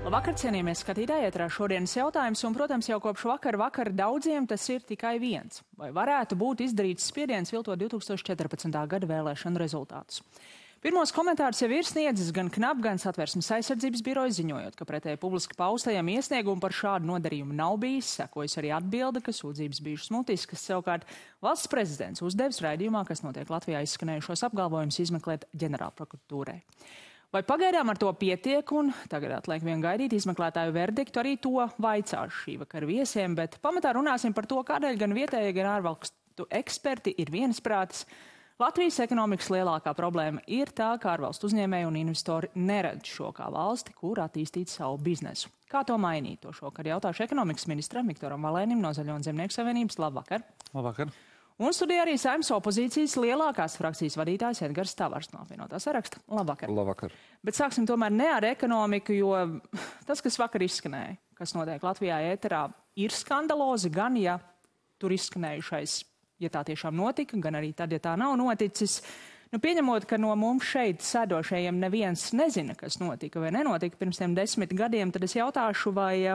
Labvakar, cienījamie skatītāji, ēterā šodienas jautājums, un, protams, jau kopš vakar daudziem tas ir tikai viens. Vai varētu būt izdarīts spiediens viltot 2014. gada vēlēšanu rezultātus? Pirmos komentārus jau ir sniedzis gan KNAP, gan Satversmes aizsardzības biroja, ziņojot, ka pretēji publiski paustajam iesniegumu par šādu nodarījumu nav bijis, sekojas arī atbilde, ka sūdzības bijušas mutiskas. Savukārt valsts prezidents uzdevis raidījumā, kas notiek Latvijā, izskanējušos apgalvojumus izmeklēt ģenerālprokuratūrai. Vai pagaidām ar to pietiek, un tagad atliek vien gaidīt izmeklētāju verdiktu, arī to vaicāšu šī vakara viesiem, bet pamatā runāsim par to, kādēļ gan vietējie, gan ārvalstu eksperti ir viensprātis. Latvijas ekonomikas lielākā problēma ir tā, ka ārvalstu uzņēmēji un investori neredz šo kā valsti, kur attīstīt savu biznesu. Kā to mainīt? To šokar jautāšu ekonomikas ministram Viktoram Valēnim no Zaļo un Zemnieku savienības. Labvakar! Labvakar! Un studijā arī Saeimas opozīcijas lielākās frakcijas vadītājs Edgars Tavars no Apvienotā saraksta. Labvakar! Labvakar! Bet sāksim tomēr ne ar ekonomiku, jo tas, kas vakar izskanēja, kas notiek Latvijā ēterā, ir skandalozi, gan ja tur izskanējušais, ja tā tiešām notika, gan arī tad, ja tā nav noticis. Nu, pieņemot, ka no mums šeit sēdošajiem neviens nezina, kas notika vai nenotika pirms tiem 10 gadiem, tad es jautāšu,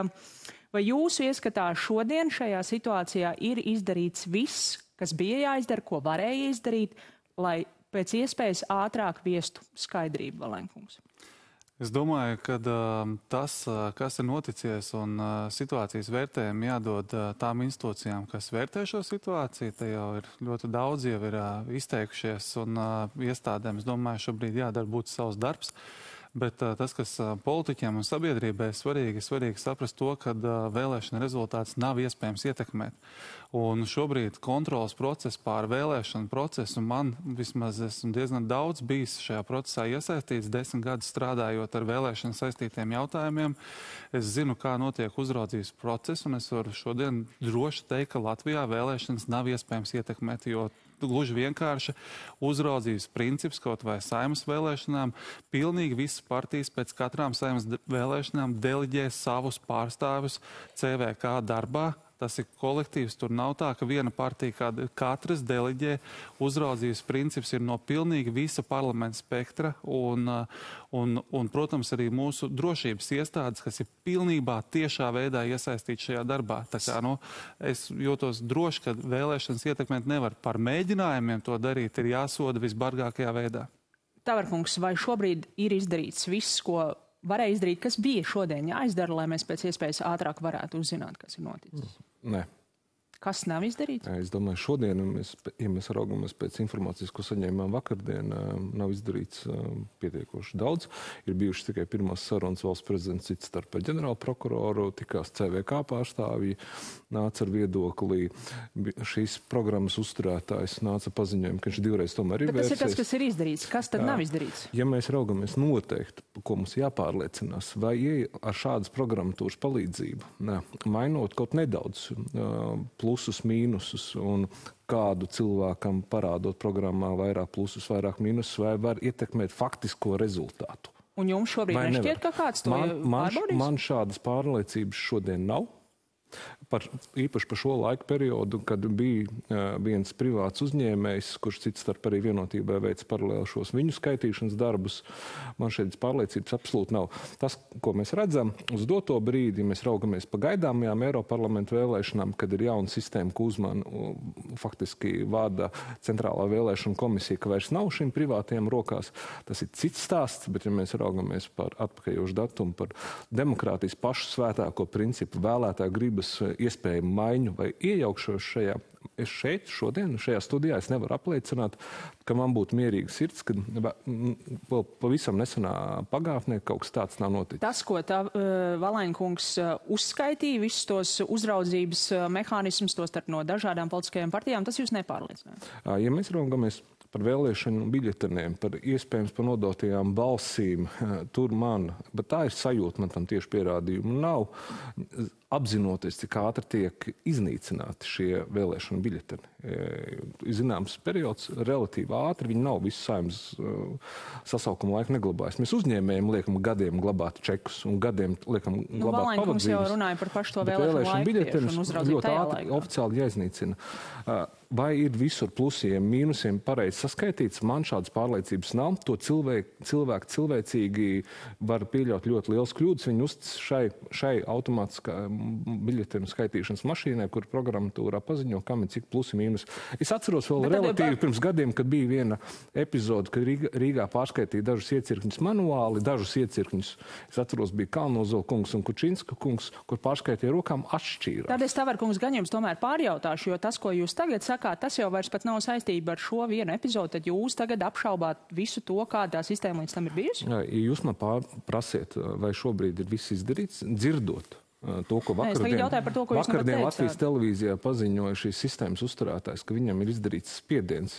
vai jūsu ieskatā šodien šajā situācijā ir izdarīts viss, kas bija jāizdara, ko varēja izdarīt, lai pēc iespējas ātrāk viestu skaidrību, Valēnkungs? Es domāju, ka tas, kas ir noticies un situācijas vērtējumu jādod tām institūcijām, kas vērtē šo situāciju. Te jau ir ļoti daudz jau ir izteikušies un iestādēm, es domāju, šobrīd jādara būtu savs darbs. Bet tas, kas politiķiem un sabiedrībai ir svarīgi saprast to, ka vēlēšana rezultāts nav iespējams ietekmēt. Un šobrīd kontrolas process pār vēlēšanu procesu, man vismaz esmu diezgan daudz bijis šajā procesā iesaistīts, 10 gadus strādājot ar vēlēšanu saistītiem jautājumiem. Es zinu, kā notiek uzraudzības process, un es varu šodien droši teikt, ka Latvijā vēlēšanas nav iespējams ietekmēt, jo gluži vienkārši uzraudzības princips kaut vai Saeimas vēlēšanām, pilnīgi visas partijas pēc katrām Saeimas vēlēšanām deleģē savus pārstāvjus CVK darbā. Tas ir kolektīvs, tur nav tā, ka viena partija katras deleģē. Uzraudzības princips ir no pilnīgi visa parlamenta spektra un, protams, arī mūsu drošības iestādes, kas ir pilnībā tiešā veidā iesaistīti šajā darbā. Tā kā, es jūtos droši, ka vēlēšanas ietekmēt nevar. Par mēģinājumiem to darīt ir jāsoda visbargākajā veidā. Tavarkungs, vai šobrīd ir izdarīts viss, ko varēja izdarīt, kas bija šodien jāizdara, lai mēs pēc iespējas ātrāk varētu uzzināt, kas ir noticis? Nē. Kas nav izdarīts? Es domāju, šodien, ja mēs raugamies pēc informācijas, ko saņēmām vakardien, nav izdarīts pietiekoši daudz. Ir bijušas tikai pirmās sarunas valsts prezidents cits starp ģenerālu prokuroru, tikās CVK pārstāvji, nāca ar viedoklī. Šīs programmas uzturētājs nāca paziņojumu, ka viņš divreiz tomēr ir vērsies. Bet tas ir tas, kas ir izdarīts. Kas tad nav izdarīts? Ja mēs raugamies noteikti, ko mums jāpārliecinās, vai ar šādas programmatūras palīdzību, mainot kaut nedaudz plusus, mīnusus un kādu cilvēkam parādot programmā vairāk plusus, vairāk mīnusus, vai var ietekmēt faktisko rezultātu. Un jums šobrīd nešķiet, ka kāds to pārbaudīs? Man šādas pārliecības šodien nav. Īpaši par šo laiku periodu, kad bija viens privāts uzņēmējs, kurš cits starp arī Vienotībai veic paralēli šos viņu skaitīšanas darbus. Man šeit pārliecības absolūti nav. Tas, ko mēs redzam, uz doto brīdi, ja mēs raugamies pa gaidāmajām Eiroparlamentu vēlēšanām, kad ir jauna sistēma, ko faktiski vada Centrālā vēlēšana komisija, ka vairs nav šīm privātajām rokās. Tas ir cits stāsts, bet ja mēs raugamies par atpakaļošu datumu, par demokrātijas pašu svētāko principu vēlētāju gribas iespējamu maiņu vai iejaukšos šajā. Es šeit šodien, šajā studijā, es nevaru apliecināt, ka man būtu mierīga sirds, kad vēl pavisam nesenā pagātnē kaut kas tāds nav noticis. Tas, ko Valēnkungs uzskaitīja, visus tos uzraudzības mehānismus, tos starp no dažādām politiskajām partijām, tas jūs nepārliecināja? Ja mēs raugamies par vēlēšanu biļeteniem, par iespējams par nodotajām balsīm, bet tā ir sajūta, man tam tieši pierādījumu nav, apzinoties, cik ātri tiek iznīcināti šie vēlēšanu biļeteni. Zināms periods, relatīvi ātri, viņi nav visu Saeimas sasaukuma laiku neglabājas. Mēs uzņēmējiem liekam gadiem glabāt čekus un gadiem liekam glabāt Valēnkungs jau runāja par pašu to vēlēšanu laiku biļetenes ļoti ātri oficiāli jāiznīcina. vai ir visur plusiem, mīnusiem pareizi saskaitīts? Man šādas pārliecības nav. To cilvēki cilvēcīgi var pieļaut ļoti liels kļūdas. Viņi uztic šai automātiskā biļetenu skaitīšanas mašīnai, kur programmatūrā paziņo, kam ir cik plusi mīnus. Es atceros vēl relatīvi pirms gadiem, kad bija viena epizode, kad Rīgā pārskaitīja dažus iecirkņus manuāli, dažus iecirkņus. Es atceros, bija Kalnozola kungs un Kučinska kungs, kur pārskaitīja rokām atšķīrās. Tad es Tavar kungs gan jums tomēr pārjautāšu, jo tas, ko jūs tagad sakāt, tas jau vairs pat nav saistība ar šo vienu epizodu, tad jūs tagad apšaubāt visu to, kādā sistēma līdz tam ir bijusi? Jā, ja jūs man prasiet, vai šobrīd ir viss izdarīts, dzirdot to, ko vakardien Latvijas televīzijā paziņoja šīs sistēmas uzturētājs, ka viņam ir izdarīts spiediens.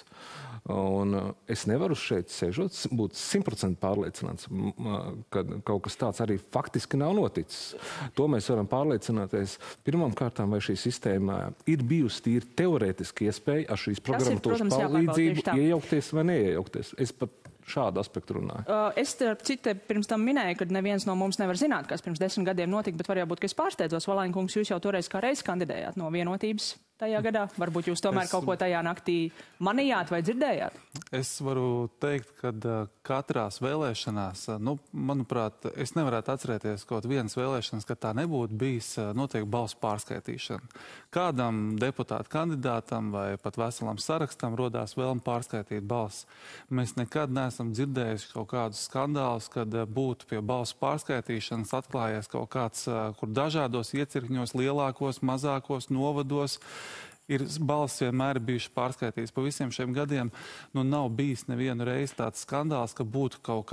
Un es nevaru šeit sēžot, būt 100% pārliecināts, ka kaut kas tāds arī faktiski nav noticis. To mēs varam pārliecināties pirmām kārtām, vai šī sistēma ir bijusi tīri teorētiski iespēja ar šīs programmatūras palīdzību iejaukties vai neiejaukties. Es pat šādu aspektu runāju. Es citu pirms tam minēju, ka neviens no mums nevar zināt, kas pirms 10 gadiem notika, bet var jābūt, ka es pārsteidzos. Valaņa kungs, jūs jau toreiz kā reiz kandidējāt no Vienotības tajā gadā. Varbūt jūs tomēr kaut ko tajā naktī manījāt vai dzirdējāt? Es varu teikt, ka katrās vēlēšanās, manuprāt, es nevarētu atcerēties kaut vienas vēlēšanas, ka tā nebūtu bijis noteikti balsu pārskaitīšana. Kādam deputātu kandidātam vai pat veselam sarakstam rodās vēlme pārskaitīt balsu. Mēs nekad neesam dzirdējuši kaut kādus skandālus, kad būtu pie balsu pārskaitīšanas atklājies kaut kāds, kur dažādos iecirkņos, lielākos, mazākos novados, ir balss vienmēr bijuši pārskaitīts pa visiem šiem gadiem. Nav bijis nevienu reizi tāds skandāls, ka būtu kaut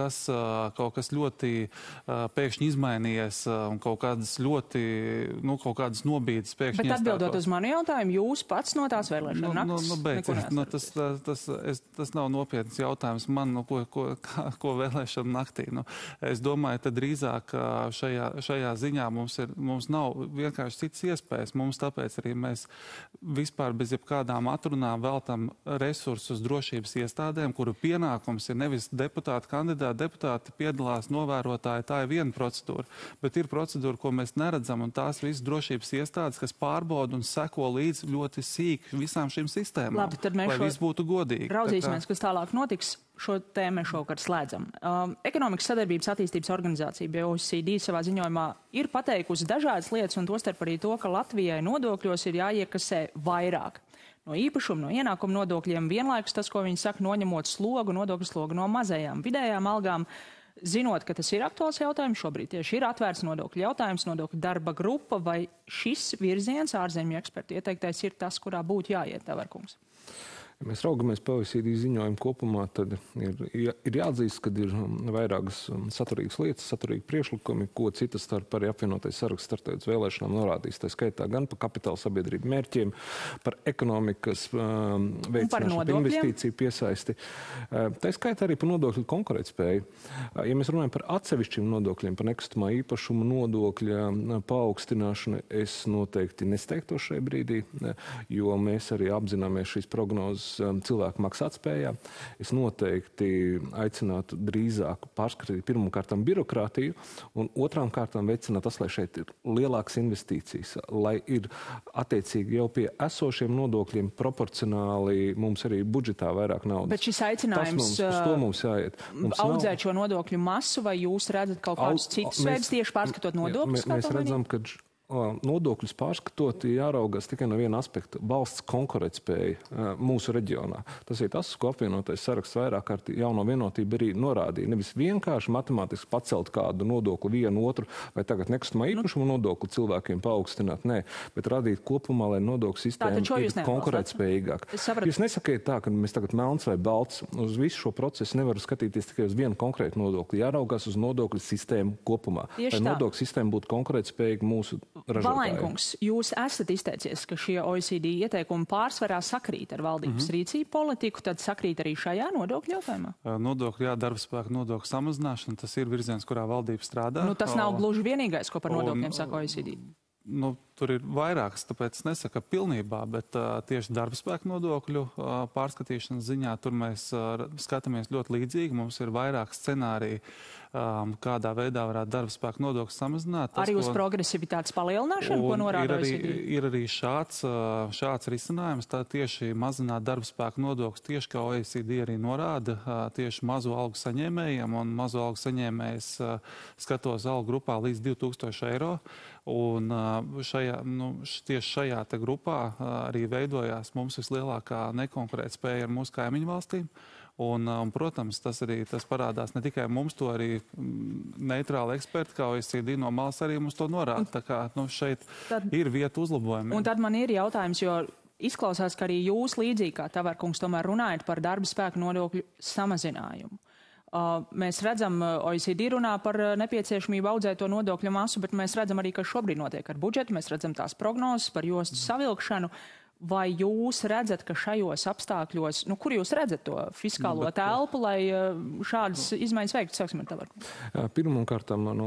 kas ļoti pēkšņi izmainījies un kaut kādas ļoti, kaut kādas nobīdes pēkšņi iestākos. Bet atbildot uz manu jautājumu, jūs pats no tās vēlēšana naktis? Tas nav nopietns jautājums man, ko vēlēšana naktī. Es domāju, tad drīzāk šajā ziņā mums nav vienkārši cits iespējas. Mums tāpēc arī mēs vispār bez jebkādām atrunām veltam resursus drošības iestādēm, kuru pienākums ir nevis deputāti kandidāti, deputāti piedalās novērotāji, tā ir viena procedūra, bet ir procedūra, ko mēs neredzam, un tās visas drošības iestādes, kas pārbauda un seko līdz ļoti sīk visām šīm sistēmām, labi, tad mēs lai viss būtu godīgi. Raudzīsimies, kas tālāk notiks. Šo tēmu šovakar slēdzam. Ekonomikas sadarbības attīstības organizācija OECD savā ziņojumā ir pateikusi dažādas lietas, un tostarp arī to, ka Latvijai nodokļos ir jāiekasē vairāk. No īpašuma, no ienākuma nodokļiem vienlaikus tas, ko viņi saka, noņemot nodokļu slogu no mazajām vidējām algām. Zinot, ka tas ir aktuāls jautājums, šobrīd tieši ir atvērts nodokļu jautājums, nodokļu darba grupa, vai šis virziens ārzemju ekspertu ieteiktais ir tas, kurā būtu jāiet, Tavar kungs? Ja mēs raugamies pa OECD ziņojumu kopumā, tad ir jāatzīst, ka ir vairākas saturīgas lietas, saturīgi priekšlikumi, ko citas starp arī apvienotais saraksts starptautiskām vēlēšanām norādīs. Tā skaitā gan par kapitāla sabiedrību mērķiem, par ekonomikas veicināšanu, par investīciju piesaisti. Tā skaitā arī par nodokļu konkurētspēju. Ja mēs runājam par atsevišķiem nodokļiem, par nekustamā īpašuma nodokļa paaugstināšanu, es noteikti nesteigtos šajā brīdī, jo mēs arī apzināmies šīs prognozes cilvēku maksātspējā. Es noteikti aicinātu drīzāk pārskatīt pirmkārtām birokrātiju un otrām kārtām veicināt tas, lai šeit ir lielākas investīcijas, lai ir attiecīgi jau pie esošiem nodokļiem proporcionāli mums arī budžetā vairāk naudas. Bet šis aicinājums uz to mums jāiet. Audzēt šo nodokļu masu, vai jūs redzat kaut kādus citus veidus tieši pārskatot nodokļus? Mēs redzam, ka nodokļus pārskatot jāraugās tikai no viena aspekta - valsts konkurētspēja mūsu reģionā. Tas ir tas, ko apvienotais saraksts vairāk kārt jauno vienotību arī norādīja. Nevis vienkārši matemātiski pacelt kādu nodokli vienu otru, vai tagad nekustamā īpašuma nodokli cilvēkiem paaugstināt, nē, bet radīt kopumā, lai nodokļu sistēma ir konkurētspējīgāka. Jūs nesakiet tā, ka mēs tagad melns vai balts. Uz visu šo procesu nevaru skatīties tikai uz vienu konkrētu nodokli. Jāraugās uz nodokļu sistēmu kopumā. Lai nodokļu sistēma būtu konkurētspējīga mūsu Valaņa kungs, jūs esat izteicies, ka šie OECD ieteikumi pārsvarā sakrīt ar valdības rīcību politiku, tad sakrīt arī šajā nodokļu jautājumā? Nodokļu, jā, darba spēka nodokļu samazināšana, tas ir virziens, kurā valdība strādā. Tas nav gluži vienīgais, ko par nodokļiem saka OECD. Tur ir vairākas, tāpēc es nesaku pilnībā, bet tieši darba spēka nodokļu pārskatīšanas ziņā tur mēs skatāmies ļoti līdzīgi. Mums ir vairāk scenāriju kādā veidā varētu darba spēku nodokļus samazināt. Arī uz progresivitātes palielināšanu, ko norāda OECD? Ir arī šāds risinājums, tā tieši mazināt darba spēku nodokļus, tieši kā OECD arī norāda, tieši mazu algu saņēmējiem, un mazu algu saņēmējs skatos algu grupā līdz 2000 eiro. Un tieši šajā te grupā arī veidojās mums vislielākā nekonkurētspēja ar mūsu kaimiņu valstīm. Un, protams, tas parādās ne tikai mums, to arī neitrāli eksperti, kā OECD no malas arī mums to norāda. Tā kā šeit ir vieta uzlabojumiem. Un tad man ir jautājums, jo izklausās, ka arī jūs līdzīgi kā Tavarkungs tomēr runājat par darba spēku nodokļu samazinājumu. Mēs redzam, OECD runā par nepieciešamību audzēt to nodokļu masu, bet mēs redzam arī, kas šobrīd notiek ar budžetu, mēs redzam tās prognozes par jostu savilkšanu. Vai jūs redzat, ka šajos apstākļos, kur jūs redzat to fiskālo telpu, lai šādas izmaiņas veiktu? Sāksim ar Tavarku. Pirmkārt,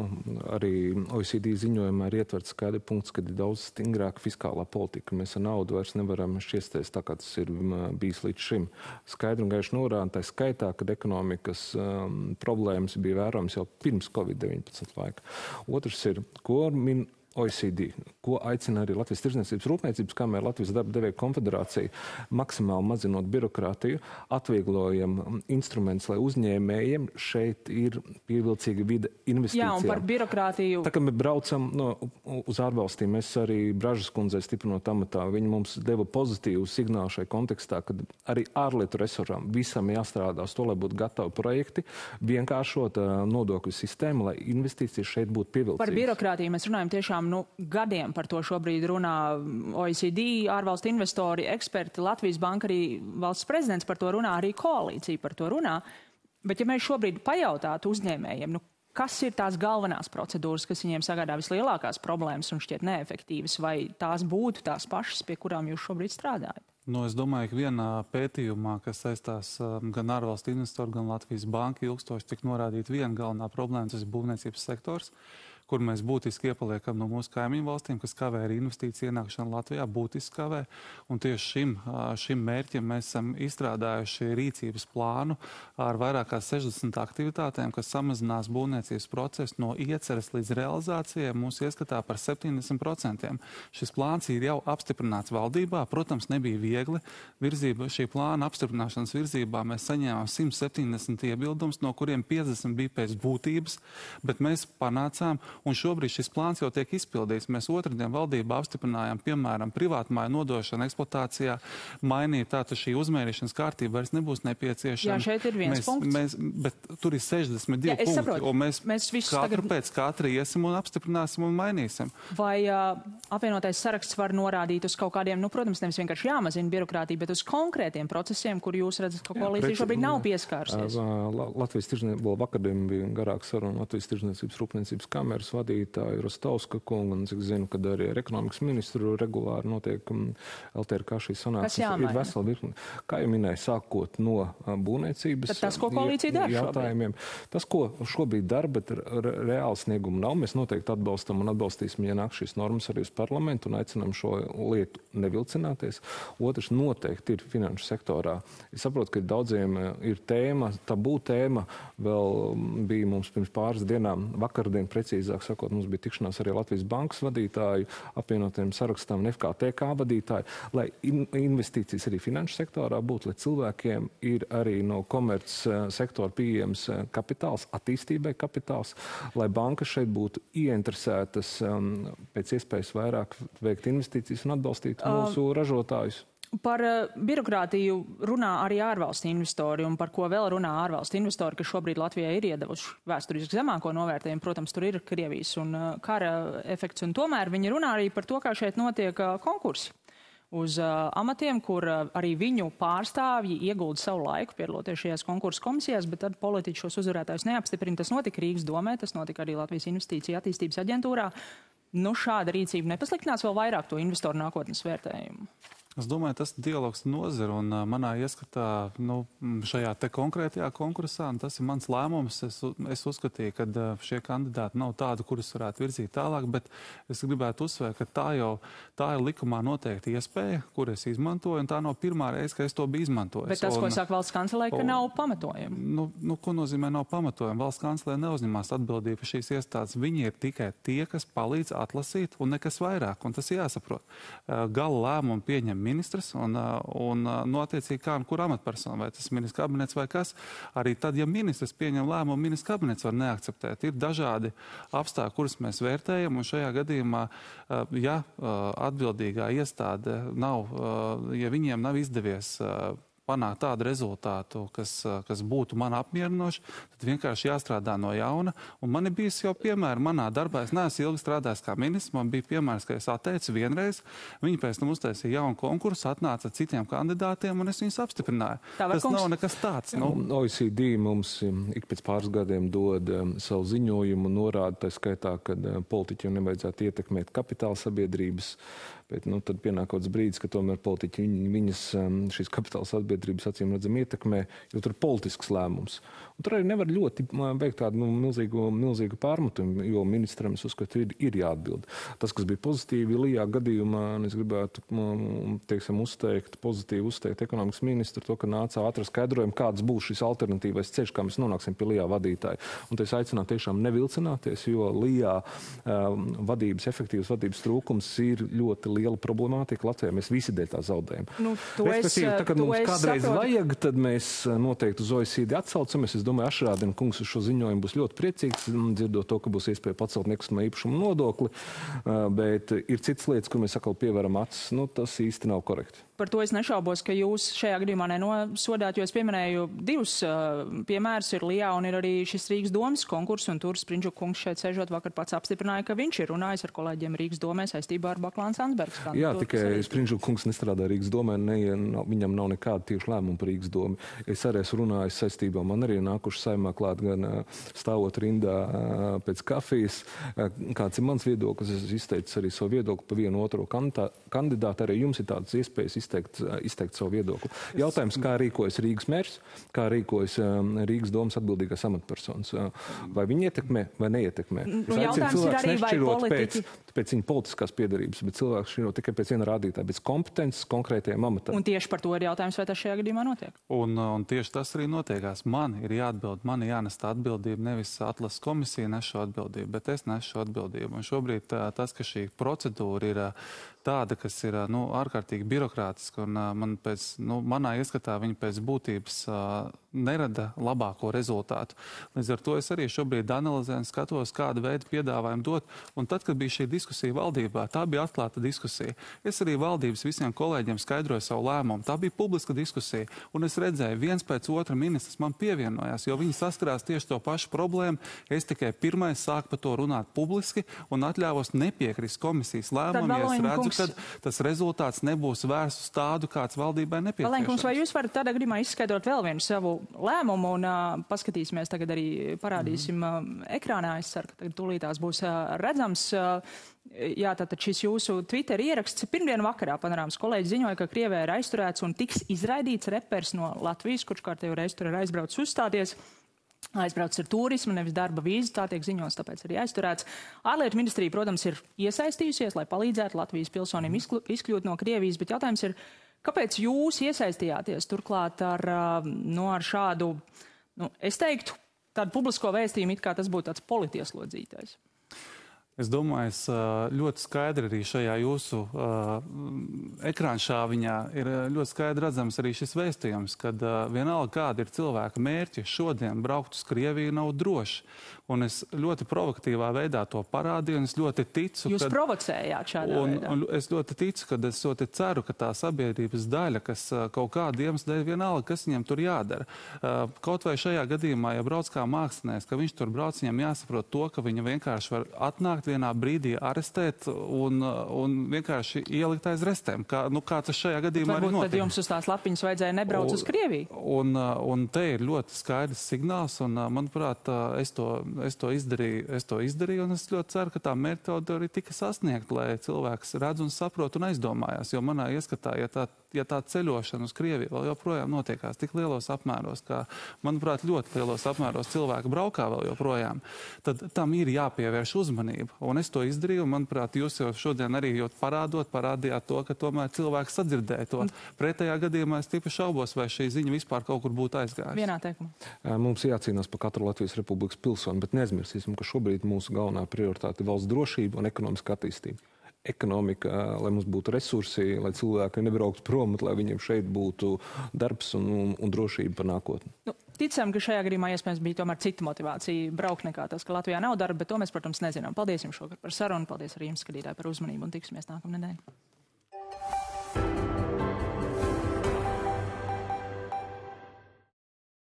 arī OECD ziņojumā ir ietverts skaidri punkts, kad ir daudz stingrāka fiskālā politika. Mēs ar naudu vairs nevaram šķiesties tā, kā tas ir bijis līdz šim. Skaidri un gaiši norāda, tā skaitā, kad ekonomikas problēmas bija vērojams jau pirms Covid-19 laika. Otrs ir, ko min OECD, ko aicina arī Latvijas Tirdzniecības Rūpniecības kamera, Latvijas darba devēju konfederācija, maksimāli mazinot birokrātiju, atvieglojam instruments, lai uzņēmējiem šeit ir pievilcīga vide investīcijām. Jā, un par birokrātiju. Tā kā mēs braucam uz ārvalstīm, mēs arī Bražas kundzei stiprinot amatā, viņi mums deva pozitīvu signālu šai kontekstā, kad arī ārlietu resursām visam jāstrādā uz to, lai būtu gatavi projekti, vienkāršot nodokļu sistēmu, lai investīcijas šeit būtu pievilcīgas. Par birokrātiju mēs runājam tiešām gadiem, par to šobrīd runā OECD, ārvalstu investori, eksperti, Latvijas banka, arī valsts prezidents par to runā, arī koalīcija par to runā. Bet ja mēs šobrīd pajautātu uzņēmējiem, kas ir tās galvenās procedūras, kas viņiem sagādā vislielākās problēmas un šķiet neefektīvas, vai tās būtu tās pašas, pie kurām jūs šobrīd strādājat? Es domāju, ka vienā pētījumā, kas saistās gan ārvalstu investoru, gan Latvijas banka, ilgstoši tik norādīt viena galvenā problēma, tas ir būvniecības sektors, kur mēs būtiski iepaliekam no mūsu kaimiņu valstīm, kas kavē arī investīciju ienākšanu Latvijā, būtiski kavē. Un tieši šim mērķim mēs esam izstrādājuši rīcības plānu ar vairāk kā 60 aktivitātēm, kas samazinās būvniecības procesu no ieceres līdz realizācijai mūsu ieskatā par 70%. Šis plāns ir jau apstiprināts valdībā. Protams, nebija viegli. Šī plāna apstiprināšanas virzībā mēs saņēmām 170 iebildumus, no kuriem 50 bija pēc būtības, bet mēs panācām. Un šobrīd šis plāns jau tiek izpildīts. Mēs otrdien valdībā apstiprinājām, piemēram, privātmāju nodošanu eksploatācijā, mainīt tātad šī uzmērīšanas kārtība vairs nebūs nepieciešama. Jā, šeit ir viens punkts. Bet tur ir 62 punkti, saprotu. Un mēs katru pēc katra iesim un apstiprināsim un mainīsim. Vai apvienotais saraksts var norādīt uz kaut kādiem, protams, nevis vienkārši jāmazina birokrātija, bet uz konkrētiem procesiem, kur jūs redzat, ka koalīcija šobrīd nav pieskārusies? Latvijas Tirdzniecības vakardien bija garāka saruna Latvijas Tirdzniecības Rūpniecības kameras vadītāju Rostovska kungu, un cik zinu, kad arī ar ekonomikas ministru regulāri notiek LTRK šī sanāksmes. Ir vesela virkne. Kā jau minēju, sākot no būvniecības tas, ko koalīcija dara jautājumiem. Tas, ko šobrīd dara, bet reāli sniegumu nav. Mēs noteikti atbalstam un atbalstīsim, ja nāk šīs normas arī uz parlamentu un aicinām šo lietu nevilcināties. Otrs noteikti ir finanšu sektorā. Es saprotu, ka daudziem ir tēma, tabū tēma, vēl bija mums pirms pāris dienām, vakardien precīzāk sakot, mums bija tikšanās arī Latvijas bankas vadītāju, apvienotiem sarakstām FKTK vadītāju, lai investīcijas arī finanšu sektorā būtu, lai cilvēkiem ir arī no komerc sektora pieejams kapitāls, attīstībai kapitāls, lai bankas šeit būtu ieinteresētas pēc iespējas vairāk veikt investīcijas un atbalstīt mūsu ražotājus. Par birokrātiju runā arī ārvalstu investori, un par ko vēl runā ārvalstu investori, kas šobrīd Latvijai ir iedevuši vēsturiski zemāko novērtējumu. Protams, tur ir Krievijas un kara efekts, un tomēr viņi runā arī par to, kā šeit notiek konkursi uz amatiem, kur arī viņu pārstāvji iegulda savu laiku piedaloties šajās konkursu komisijās, bet tad politiķi šos uzvarētājus neapstiprina. Tas notika Rīgas domē, tas notika arī Latvijas Investīcija attīstības aģentūrā. Šāda rīcība nepasliktinās vēl vairāk to investoru nākotnes vērtējumu? Es domāju, tas dialogs nozara un manā ieskatā šajā te konkrētajā konkursā, un tas ir mans lēmums. Es uzskatīju, ka šie kandidāti nav tādi, kurus varētu virzīt tālāk, bet es gribētu uzsvērt, ka tā ir likumā noteikti iespēja, kur es izmantoju, un tā nav pirmā reize, ka es to biju izmantojis. Bet tas, ko saka valsts kancelē, ka nav pamatojumi. Ko nozīmē nav pamatojumi? Valsts kancelē neuzņemās atbildību par šīs iestādes. Viņi ir tikai tie, kas palīdz atlasīt, un nekas vairāk, un tas jāsaprot. Gala lēmumu pieņem ministrs un attiecīgi kā un kur amatpersona, vai tas ministrs kabinets vai kas. Arī tad, ja ministrs pieņem lēmumu, ministrs kabinets var neakceptēt. Ir dažādi apstākļi, kurus mēs vērtējam, un šajā gadījumā, ja atbildīgā iestāde ja viņiem nav izdevies panākt tādu rezultātu, kas būtu man apmierinoši, tad vienkārši jāstrādā no jauna. Un man ir bijis jau piemēri manā darbā. Es neesmu ilgi strādājis kā ministrs. Man bija piemērs, ka es atteicu vienreiz. Viņi pēc tam uztaisīja jaunu konkursu, atnāca ar citiem kandidātiem, un es viņus apstiprināju. Tas nav nekas tāds. OECD mums ik pēc pāris gadiem dod savu ziņojumu un norāda, tā skaitā, ka politiķiem nevajadzētu ietekmēt kapitāla sabiedrības. Bet tad pienākots brīdis, ka tomēr politiķi viņas šīs kapitāla sabiedrības acīm redzam ietekmē, jo tur ir politisks lēmums. Un tur arī nevar ļoti veikt tādu milzīgu pārmetumu, jo ministram, es uzskatu, ir jāatbild. Tas, kas bija pozitīvi Lijā gadījumā, un es gribētu, pozitīvi uzteikt ekonomikas ministru, to, ka nāca ātri skaidrojumu, kāds būs šis alternatīvais ceļš, kā mēs nonāksim pie Lijā vadītāja. Un es aicinātu tiešām nevilcināties, jo Lijā efektīvas vadības trūkums ir ļoti liela problemātika Latvijā. Mēs visi dēļ tā zaudējam. Respektīvi, kad mums kādreiz vajag, tad mēs noteikti uz OECD atsaucamies. Es domāju, Ašrādina kungs uz šo ziņojumu būs ļoti priecīgs, dzirdot to, ka būs iespēja pacelt nekustamā īpašuma nodokli, bet ir citas lietas, kur mēs atkal pievēram acis. Tas īsti nav korekti. Par to es nešaubos, ka jūs šajā gadījumā nenosodāt, jo es pieminēju divus piemērus ir Lijā un ir arī šis Rīgas domas konkurss, un tur Sprindžuka kungs šeit sēžot vakar pats apstiprināja, ka viņš ir runājis ar kolēģiem Rīgas domē saistībā ar Baklāna Sandsbergas kandidātu. Jā, tikai Sprindžuka kungs nestrādā Rīgas domē, viņam nav nekāda tieši lēmuma par Rīgas domu. Es arī esmu runājis saistībā, man arī nākuši saimā klāt gan stāvot rindā pēc kafijas, kāds ir mans viedoklis. Es izteicu arī savu viedokli par vienu otro kandidātu. Arī jums ir tādas iespējas izteikt savu viedokli. Jautājums, kā rīkojas Rīgas mērs, kā rīkojas Rīgas domas atbildīgās amatpersonas. Vai viņi ietekmē vai neietekmē? Jautājums ir arī, vai politiķi pēc viņa politiskās piedarības, bet cilvēks šķiro tikai pēc viena rādītāja, bez kompetences konkrētajiem amatam. Un tieši par to ir jautājums, vai tas šajā gadījumā notiek? Un tieši tas arī notiekās. Man ir jāatbild, man ir jānes tā atbildība, nevis atlases komisija nes šo atbildību, bet es nesu šo atbildību. Un šobrīd tas, ka šī procedūra ir tāda, kas ir ārkārtīgi birokrātiska, un manā ieskatā viņa pēc būtības nerada labāko rezultātu. Līdz ar to es arī šobrīd analizēju un skatos, kādu veidu piedāvājumu dot. Un tad, kad bija šī diskusija valdībā, tā bija atklāta diskusija. Es arī valdības visiem kolēģiem skaidroju savu lēmumu. Tā bija publiska diskusija. Un es redzēju, viens pēc otra ministrs man pievienojās, jo viņi saskarās tieši to pašu problēmu. Es tikai pirmais sāku par to runāt publiski un atļāvos nepiekrist komisijas lēmumam, ja es redzu, ka tas rezultāts nebūs vērsts uz tādu, kāds valdībai nepieciešams. Valenkungs, vai jūs varat tādā gadījumā izskaidrot vēl vienu savu lēmumu un paskatīsimies, tagad arī parādīsim ekrānā. Es ceru, ka tagad tūlītās būs redzams. Jā, tātad šis jūsu Twitter ieraksts pirmdien vakarā Panorāmas kolēģis ziņoja, ka Krievijā ir aizturēts un tiks izraidīts repers no Latvijas, kurš kārtējo reizi tur ir aizbraucis uzstāties. Aizbraucis ar turismu, nevis darba vīzu, tā tiek ziņots, tāpēc arī aizturēts. Ārlietu ministrija, protams, ir iesaistījusies, lai palīdzētu Latvijas pilsonim izkļūt no Krievijas, bet jautājums ir, kāpēc jūs iesaistījāties turklāt ar šādu, es teiktu, tādu publisko vēstījumu, it kā tas būtu tāds politieslodzītais? Es domāju, es ļoti skaidri arī šajā jūsu ekrānšāviņā ir ļoti skaidri redzams arī šis vēstījums, kad vienalga kāda ir cilvēka mērķi, šodien braukt uz Krieviju nav droši. Un es ļoti provokatīvā veidā to parādīju, un es ļoti ticu, Jūs provocējāt šādā veidā? Un es ļoti ticu, kad es ļoti ceru, ka tā sabiedrības daļa, kas kaut kādu iemeslu dēļ vienalga, kas viņam tur jādara. Kaut vai šajā gadījumā, ja brauc kā mākslinieks, ka viņš tur brauc, viņam jāsaprot to, ka viņa vienkārši var atnākt, nākt vienā brīdī, arestēt un vienkārši ielikt aiz restēm, kā tas šajā gadījumā arī notiek. Varbūt tad jums uz tās lapiņas vajadzēja nebraukt uz Krieviju? Un te ir ļoti skaidrs signāls, un, manuprāt, es to izdarīju, un es ļoti ceru, ka tā metode arī tika sasniegta, lai cilvēks redz un saprot un aizdomājās, jo manā ieskatā, ja tā ceļošana uz Krieviju vēl joprojām notiekās tik lielos apmēros, kā, manuprāt, ļoti lielos apmēros cilvēki braukā vēl joprojām, tad tam ir jāpievērš uzmanība. Un es to izdarīju, un, manuprāt, jūs jau šodien arī parādījāt to, ka tomēr cilvēks sadzirdēja to. Pretējā gadījumā es tīpaši šaubos, vai šī ziņa vispār kaut kur būtu aizgājusi. Vienā teikumā. Mums jācīnās par katru Latvijas Republikas pilsoni, bet neaizmirsīsim, ka šobrīd mūsu galvenā prioritāte ir valsts drošība un ekonomiska attīstība. Ekonomika, lai mums būtu resursi, lai cilvēki nebrauktu prom, lai viņiem šeit būtu darbs un drošība par nākotni. Ticam, ka šajā gadījumā iespējams bija tomēr cita motivācija braukt nekā tas, ka Latvijā nav darba, bet to mēs, protams, nezinām. Paldies jums šogad par sarunu, paldies arī jums, skatītāji, par uzmanību un tiksimies nākamnedēļ.